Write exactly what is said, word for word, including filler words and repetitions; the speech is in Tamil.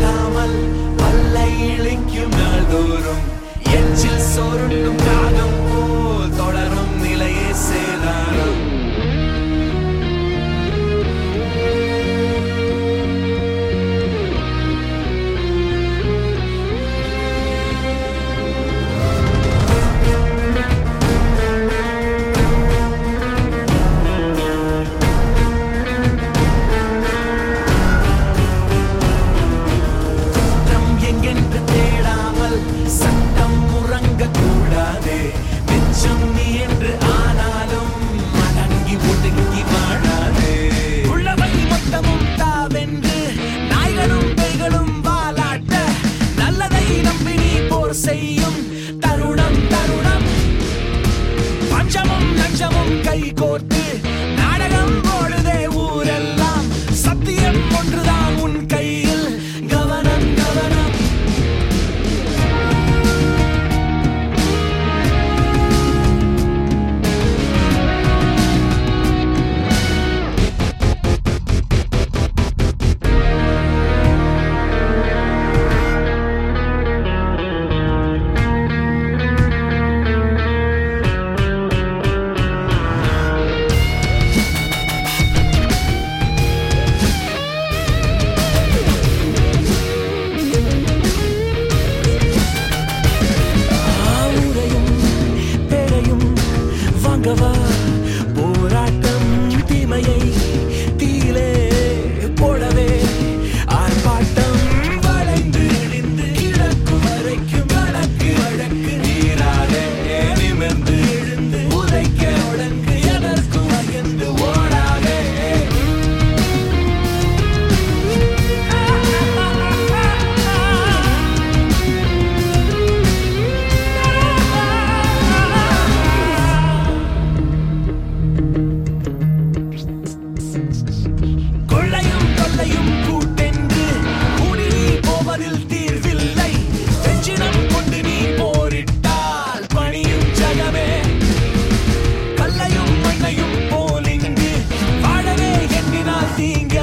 தேடாமல் பல்லை இழிக்கும் நாள்தோறும் எச்சில் சோருண்டும் காகம் போல் தொடரும் நிலையே சேதாரம். சட்டம் முறங்க கூடாதே மிச்சம் நீ என்று ஆனாலும் அடங்கி ஒடுங்கி வாழாதே. உள்ளவை மொத்தமும் தாவென்று நாய்களும் பேய்களும் வாலாட்ட நல்லதை நம்பி நீ போர் செய்யும் தருணம் தருணம். பஞ்சமும் லஞ்சமும் கை கோர்த்து நாடகம் போடுதே ஊரெல்லாம். சத்தியம் ஒன்றுதான் உன் கையில், கவனம் கவனம். போராட்டம் தீமையை தீலே போடவே ஆர்ப்பாட்டம் வளைந்து இடிந்து கிழக்கு வரைக்கும் வழக்கு வழக்கு நீராதே நிமிர்ந்து எழுந்து உதைக்க உடங்கு எதற்கு வயந்து ஓடாதே. கொள்ளையும் கொள்ளையும் கூட்டென்று கூடி போவதில் தீர்வில்லை. வெஞ்சினம் கொண்டு நீ போரிட்டால் பணியும் ஜகமே. கல்லையும் மண்ணையும் போலிங்கு வாழவே எண்ணினால் தீங்க